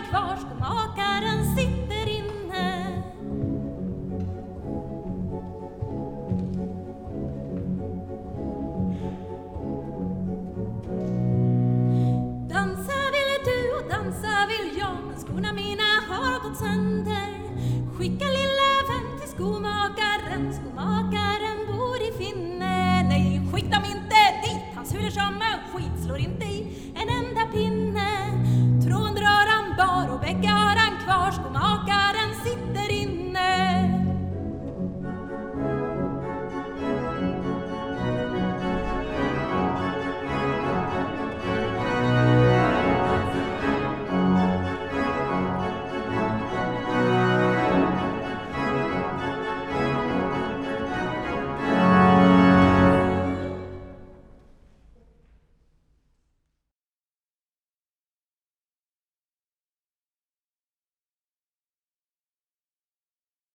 kvar, skomakaren sitter inne. Dansa vill du och dansa vill jag, men skorna mina har gått sönder. Skicka lilla vän till skomakaren, skomakaren bor i Finne. Nej, skicka dem inte dit, han sular som en skit, slår inte